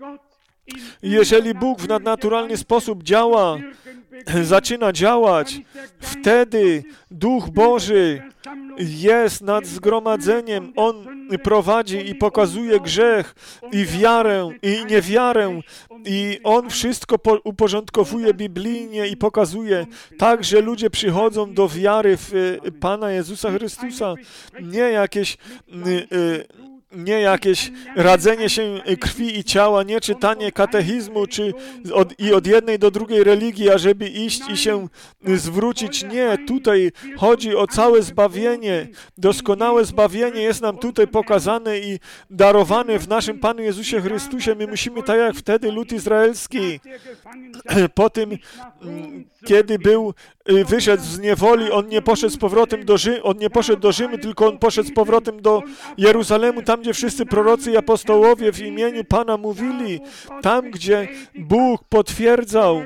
Jeżeli Bóg w nadnaturalny sposób działa, zaczyna działać, wtedy Duch Boży jest nad zgromadzeniem. On prowadzi i pokazuje grzech i wiarę i niewiarę i On wszystko uporządkowuje biblijnie i pokazuje tak, że ludzie przychodzą do wiary w Pana Jezusa Chrystusa. Nie jakieś nie jakieś radzenie się krwi i ciała, nie czytanie katechizmu czy od, i od jednej do drugiej religii, ażeby iść i się zwrócić. Nie, tutaj chodzi o całe zbawienie. Doskonałe zbawienie jest nam tutaj pokazane i darowane w naszym Panu Jezusie Chrystusie. My musimy, tak jak wtedy lud izraelski, po tym, kiedy był wyszedł z niewoli, on nie poszedł z powrotem do Rzymu, on nie poszedł do Rzymu, tylko on poszedł z powrotem do Jeruzalemu, tam, gdzie wszyscy prorocy i apostołowie w imieniu Pana mówili, tam, gdzie Bóg potwierdzał,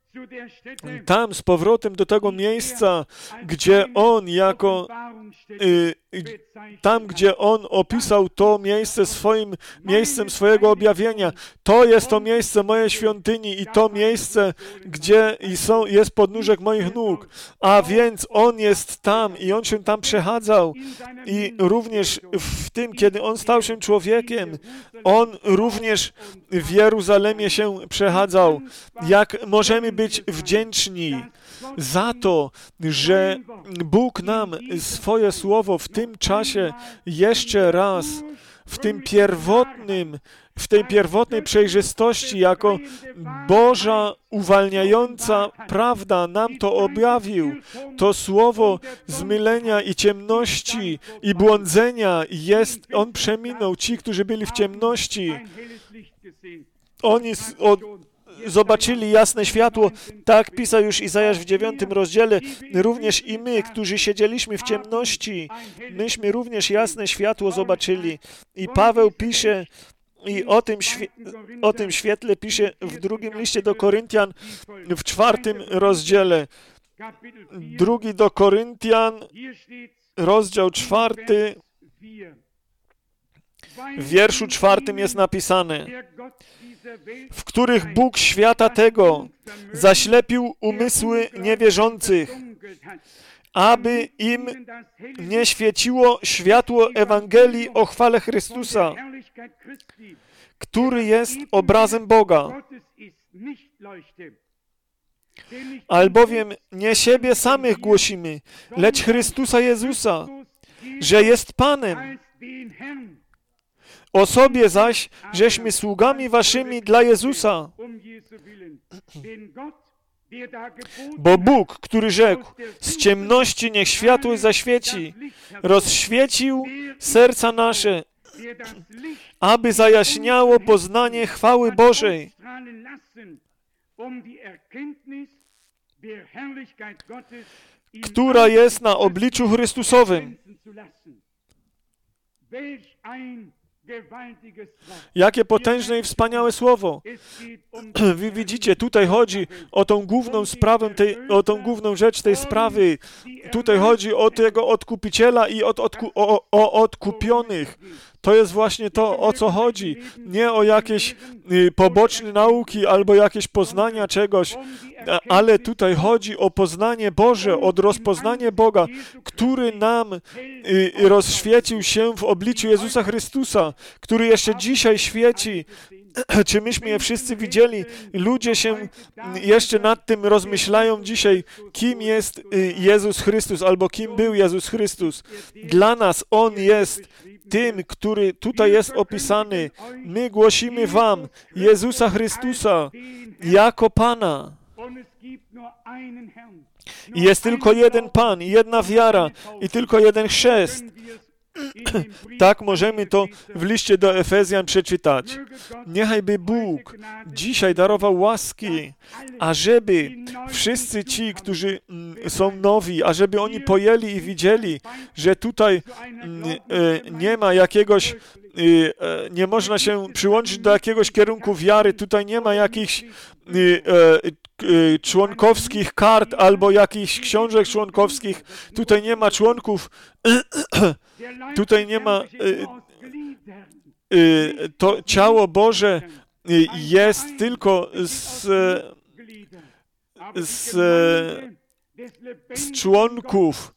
tam z powrotem do tego miejsca, gdzie On jako, y, tam, gdzie On opisał to miejsce swoim miejscem swojego objawienia. To jest to miejsce mojej świątyni i to miejsce, gdzie są, jest podnóżek moich nóg. A więc On jest tam i On się tam przechadzał. I również w tym, kiedy On stał się człowiekiem, On również w Jeruzalemie się przechadzał. Jak możemy być wdzięczni za to, że Bóg nam swoje słowo w tym czasie jeszcze raz, w tym pierwotnym, w tej pierwotnej przejrzystości, jako Boża uwalniająca prawda nam to objawił. To słowo zmylenia i ciemności i błądzenia jest, On przeminął. Ci, którzy byli w ciemności, oni od zobaczyli jasne światło. Tak pisał już Izajasz w dziewiątym rozdziale. Również i my, którzy siedzieliśmy w ciemności, myśmy również jasne światło zobaczyli. I Paweł pisze, i o tym, o tym świetle pisze w drugim liście do Koryntian w czwartym rozdziale. Drugi do Koryntian, rozdział czwarty, w wierszu czwartym jest napisane: w których Bóg świata tego zaślepił umysły niewierzących, aby im nie świeciło światło Ewangelii o chwale Chrystusa, który jest obrazem Boga. Albowiem nie siebie samych głosimy, lecz Chrystusa Jezusa, że jest Panem. O sobie zaś, żeśmy sługami waszymi dla Jezusa. Bo Bóg, który rzekł, z ciemności niech światło zaświeci, rozświecił serca nasze, aby zajaśniało poznanie chwały Bożej, która jest na obliczu Chrystusowym. Jakie potężne i wspaniałe słowo. Wy widzicie, tutaj chodzi o tą główną sprawę, tej, o tą główną rzecz tej sprawy. Tutaj chodzi o tego odkupiciela i od, odku, o, o odkupionych. To jest właśnie to, o co chodzi. Nie o jakieś y, poboczne nauki albo jakieś poznania czegoś, ale tutaj chodzi o poznanie Boże, o rozpoznanie Boga, który nam y, rozświecił się w obliczu Jezusa Chrystusa, który jeszcze dzisiaj świeci. Czy myśmy je wszyscy widzieli? Ludzie się jeszcze nad tym rozmyślają dzisiaj, kim jest Jezus Chrystus, albo kim był Jezus Chrystus. Dla nas On jest tym, który tutaj jest opisany. My głosimy wam Jezusa Chrystusa jako Pana. I jest tylko jeden Pan, jedna wiara i tylko jeden chrzest. Tak możemy to w liście do Efezjan przeczytać. Niechajby Bóg dzisiaj darował łaski, ażeby wszyscy ci, którzy są nowi, ażeby oni pojęli i widzieli, że tutaj nie ma jakiegoś, nie można się przyłączyć do jakiegoś kierunku wiary, tutaj nie ma jakichś członkowskich kart albo jakichś książek członkowskich, tutaj nie ma członków, tutaj nie ma, to ciało Boże jest tylko z, z, z członków,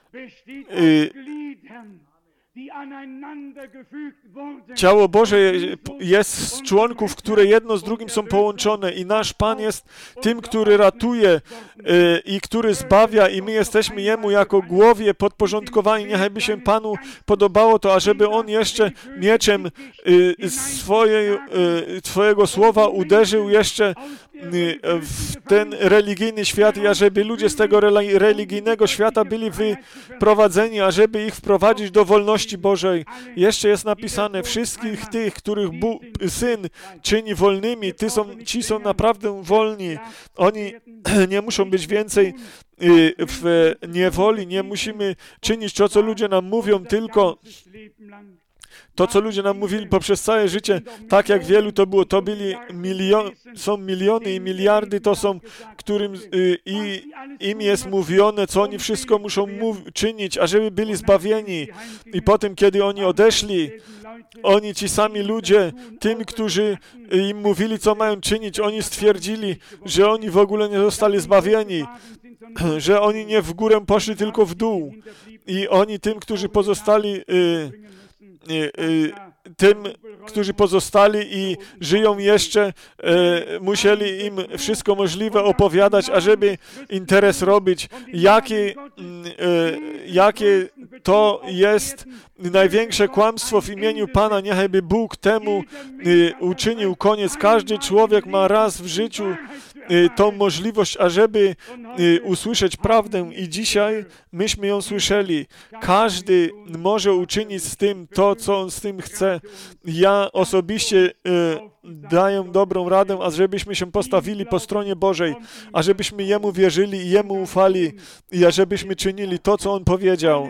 ciało Boże jest z członków, które jedno z drugim są połączone i nasz Pan jest tym, który ratuje i który zbawia i my jesteśmy Jemu jako głowie podporządkowani. Niechajby się Panu podobało to, ażeby On jeszcze mieczem swojej, swojego słowa uderzył jeszcze w ten religijny świat i ażeby ludzie z tego religijnego świata byli wyprowadzeni, ażeby ich wprowadzić do wolności Bożej. Jeszcze jest napisane, wszystkich tych, których Bóg, Syn czyni wolnymi, ty są, ci są naprawdę wolni. Oni nie muszą być więcej w niewoli, nie musimy czynić to, co ludzie nam mówią, tylko to, co ludzie nam mówili poprzez całe życie, tak jak wielu to było, to byli milion, są miliony i miliardy, to są, którym y, i, im jest mówione, co oni wszystko muszą mów, czynić, ażeby byli zbawieni. I potem, kiedy oni odeszli, oni, ci sami ludzie, tym, którzy im mówili, co mają czynić, oni stwierdzili, że oni w ogóle nie zostali zbawieni, że oni nie w górę poszli, tylko w dół. I oni tym, którzy pozostali y, tym, którzy pozostali i żyją jeszcze, musieli im wszystko możliwe opowiadać, ażeby interes robić. Jakie, jakie to jest największe kłamstwo w imieniu Pana. Niechajby Bóg temu uczynił koniec. Każdy człowiek ma raz w życiu tą możliwość, ażeby usłyszeć prawdę i dzisiaj myśmy ją słyszeli. Każdy może uczynić z tym to, co on z tym chce. Ja osobiście daję dobrą radę, ażebyśmy się postawili po stronie Bożej, ażebyśmy Jemu wierzyli i Jemu ufali i ażebyśmy czynili to, co On powiedział.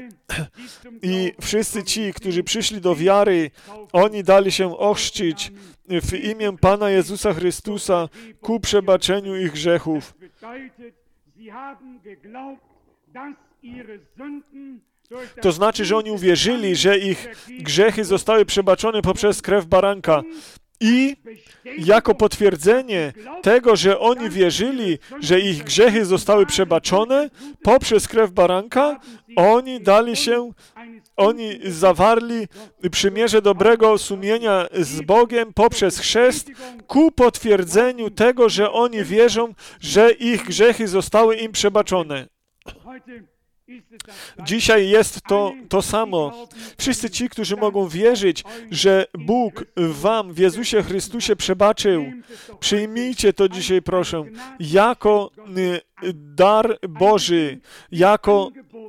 I wszyscy ci, którzy przyszli do wiary, oni dali się ochrzcić w imię Pana Jezusa Chrystusa ku przebaczeniu ich grzechów. To znaczy, że oni uwierzyli, że ich grzechy zostały przebaczone poprzez krew baranka. I jako potwierdzenie tego, że oni wierzyli, że ich grzechy zostały przebaczone poprzez krew baranka, oni dali się, oni zawarli przymierze dobrego sumienia z Bogiem poprzez chrzest ku potwierdzeniu tego, że oni wierzą, że ich grzechy zostały im przebaczone. Dzisiaj jest to to samo. Wszyscy ci, którzy mogą wierzyć, że Bóg wam w Jezusie Chrystusie przebaczył, przyjmijcie to dzisiaj, proszę, jako dar Boży, jako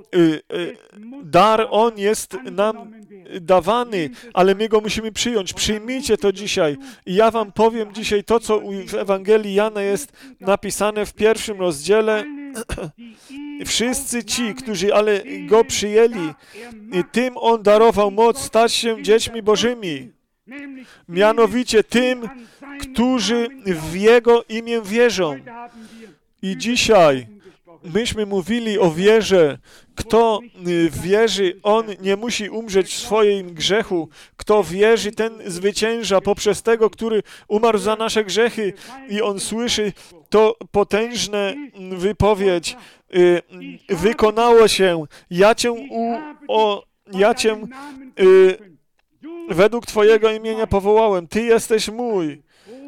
dar On jest nam dawany, ale my go musimy przyjąć. Przyjmijcie to dzisiaj. I ja wam powiem dzisiaj to, co w Ewangelii Jana jest napisane w pierwszym rozdziale. Wszyscy ci, którzy ale go przyjęli, tym On darował moc stać się dziećmi Bożymi. Mianowicie tym, którzy w Jego imię wierzą. I dzisiaj myśmy mówili o wierze. Kto wierzy, on nie musi umrzeć w swoim grzechu. Kto wierzy, ten zwycięża poprzez tego, który umarł za nasze grzechy. I on słyszy to potężne wypowiedź. Wykonało się. Ja cię, u, o, ja cię y, według Twojego imienia powołałem. Ty jesteś mój.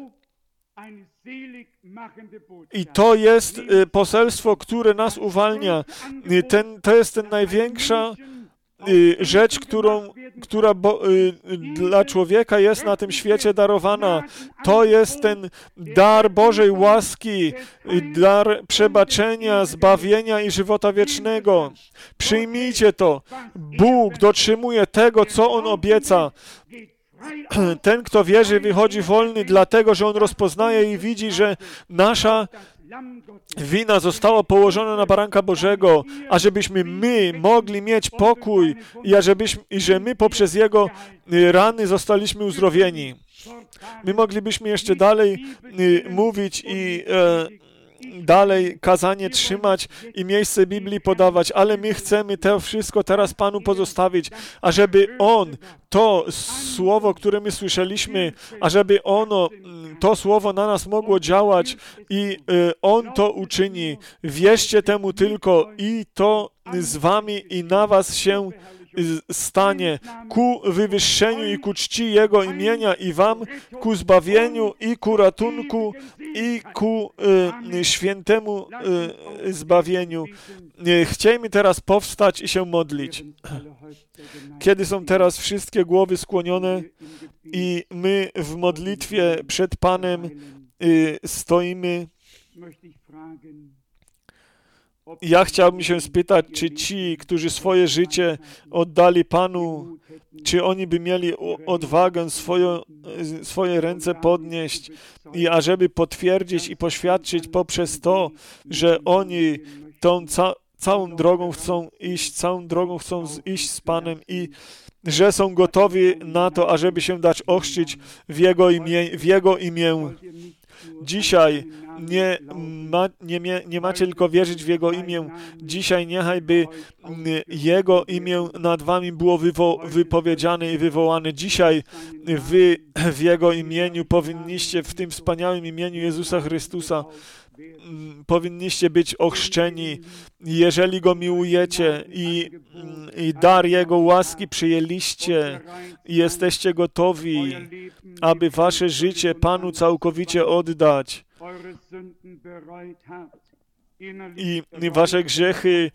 I to jest poselstwo, które nas uwalnia. Ten, to jest ten największa rzecz, którą, która bo, dla człowieka jest na tym świecie darowana. To jest ten dar Bożej łaski, dar przebaczenia, zbawienia i żywota wiecznego. Przyjmijcie to. Bóg dotrzymuje tego, co On obieca. Ten, kto wierzy, wychodzi wolny, dlatego że on rozpoznaje i widzi, że nasza wina została położona na baranka Bożego, a żebyśmy my mogli mieć pokój i, ażebyśmy, i że my poprzez Jego rany zostaliśmy uzdrowieni. My moglibyśmy jeszcze dalej y, mówić i y, dalej kazanie trzymać i miejsce Biblii podawać, ale my chcemy to wszystko teraz Panu pozostawić, ażeby On, to słowo, które my słyszeliśmy, ażeby ono, to słowo na nas mogło działać i On to uczyni. Wierzcie temu tylko i to z wami i na was się stanie ku wywyższeniu i ku czci Jego imienia i wam, ku zbawieniu i ku ratunku i ku y, świętemu y, zbawieniu. Chciejmy teraz powstać i się modlić. Kiedy są teraz wszystkie głowy skłonione i my w modlitwie przed Panem y, stoimy, ja chciałbym się spytać, czy ci, którzy swoje życie oddali Panu, czy oni by mieli odwagę swoją, swoje ręce podnieść i ażeby potwierdzić i poświadczyć poprzez to, że oni tą ca całą drogą chcą iść, całą drogą chcą iść z Panem i że są gotowi na to, ażeby się dać ochrzcić w Jego imię. W Jego imię. Dzisiaj nie, ma, nie, nie macie tylko wierzyć w Jego imię. Dzisiaj niechaj by Jego imię nad wami było wywo, wypowiedziane i wywołane. Dzisiaj wy w Jego imieniu powinniście, w tym wspaniałym imieniu Jezusa Chrystusa, powinniście być ochrzczeni, jeżeli Go miłujecie i, i dar Jego łaski przyjęliście i jesteście gotowi, aby wasze życie Panu całkowicie oddać i, i wasze grzechy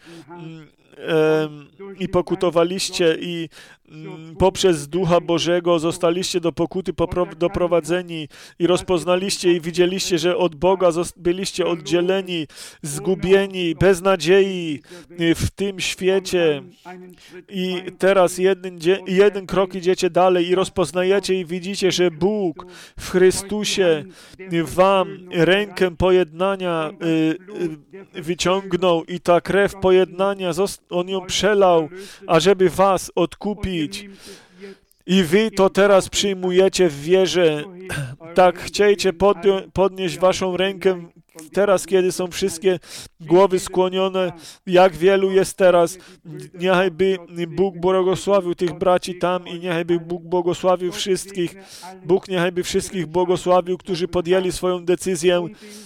i pokutowaliście i poprzez Ducha Bożego zostaliście do pokuty doprowadzeni i rozpoznaliście i widzieliście, że od Boga byliście oddzieleni, zgubieni, bez nadziei w tym świecie i teraz jeden, jeden krok idziecie dalej i rozpoznajecie i widzicie, że Bóg w Chrystusie wam rękę pojednania wyciągnął i ta krew pojednania, On ją przelał, ażeby was odkupić. I wy to teraz przyjmujecie w wierze. Tak, chciejcie podnieść waszą rękę teraz, kiedy są wszystkie głowy skłonione, jak wielu jest teraz, niechaj by Bóg błogosławił tych braci tam i niechaj by Bóg błogosławił wszystkich. Bóg niechaj by wszystkich błogosławił, którzy podjęli swoją decyzję,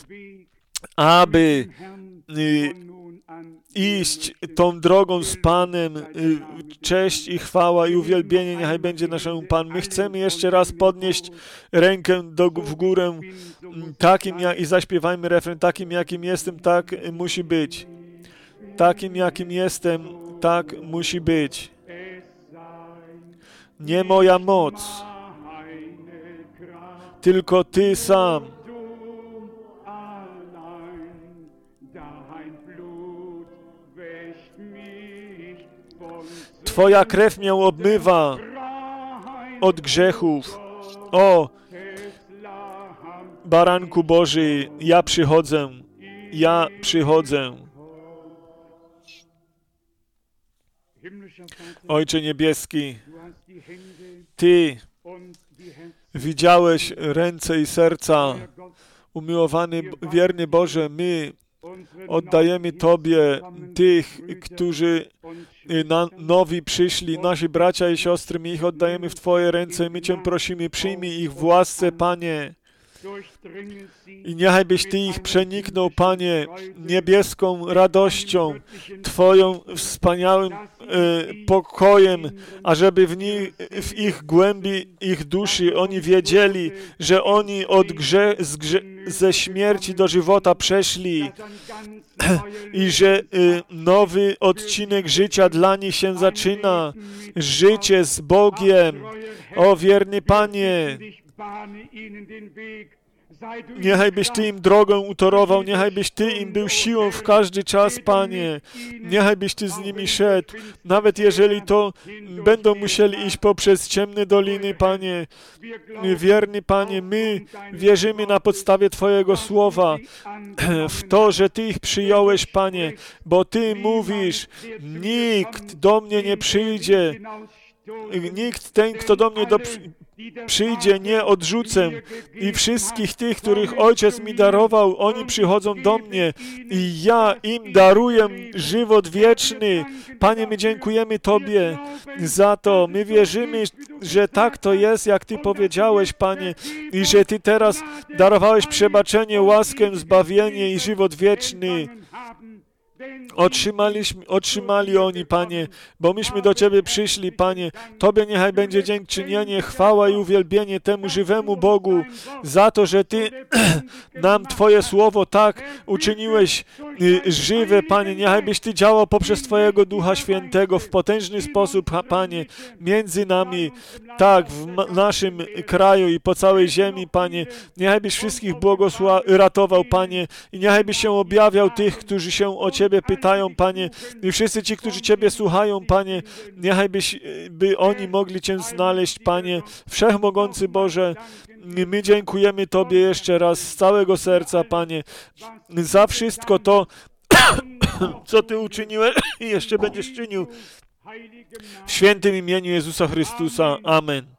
aby y, iść tą drogą z Panem. Y, cześć i chwała i uwielbienie niechaj będzie naszemu Panu. My chcemy jeszcze raz podnieść rękę do, w górę takim jak, i zaśpiewajmy refren, takim jakim jestem, tak musi być. Takim jakim jestem, tak musi być. Nie moja moc, tylko Ty sam. Twoja krew mnie obmywa od grzechów. O, Baranku Boży, ja przychodzę, ja przychodzę. Ojcze Niebieski, Ty widziałeś ręce i serca. Umiłowany, wierny Boże, my oddajemy Tobie tych, którzy na nowi przyszli, nasi bracia i siostry, my ich oddajemy w Twoje ręce. My Cię prosimy, przyjmij ich w łasce, Panie. I niechaj byś Ty ich przeniknął, Panie, niebieską radością, Twoją wspaniałym e, pokojem, ażeby w, nich, w ich głębi ich duszy oni wiedzieli, że oni od grze, z grze, ze śmierci do żywota przeszli i że e, nowy odcinek życia dla nich się zaczyna. Życie z Bogiem. O wierny Panie, niechaj byś Ty im drogę utorował, niechaj byś Ty im był siłą w każdy czas, Panie. Niechaj byś Ty z nimi szedł, nawet jeżeli to będą musieli iść poprzez ciemne doliny, Panie. Wierny Panie, my wierzymy na podstawie Twojego słowa w to, że Ty ich przyjąłeś, Panie, bo Ty mówisz, nikt do mnie nie przyjdzie, nikt ten, kto do mnie do, przyjdzie, nie odrzucę. I wszystkich tych, których Ojciec mi darował, oni przychodzą do mnie i ja im daruję żywot wieczny. Panie, my dziękujemy Tobie za to. My wierzymy, że tak to jest, jak Ty powiedziałeś, Panie, i że Ty teraz darowałeś przebaczenie, łaskę, zbawienie i żywot wieczny. Otrzymaliśmy, otrzymali oni, Panie, bo myśmy do Ciebie przyszli, Panie. Tobie niechaj będzie dziękczynienie, chwała i uwielbienie temu żywemu Bogu za to, że Ty nam Twoje słowo tak uczyniłeś y, żywe, Panie. Niechaj byś Ty działał poprzez Twojego Ducha Świętego w potężny sposób, Panie, między nami, tak, w naszym kraju i po całej ziemi, Panie. Niechaj byś wszystkich błogosław, ratował, Panie, i niechaj byś się objawiał tych, którzy się o Ciebie pytają, Panie, i wszyscy ci, którzy Ciebie słuchają, Panie, niechaj byś, by oni mogli Cię znaleźć, Panie. Wszechmogący Boże, my dziękujemy Tobie jeszcze raz z całego serca, Panie, za wszystko to, co Ty uczyniłeś i jeszcze będziesz czynił w świętym imieniu Jezusa Chrystusa. Amen.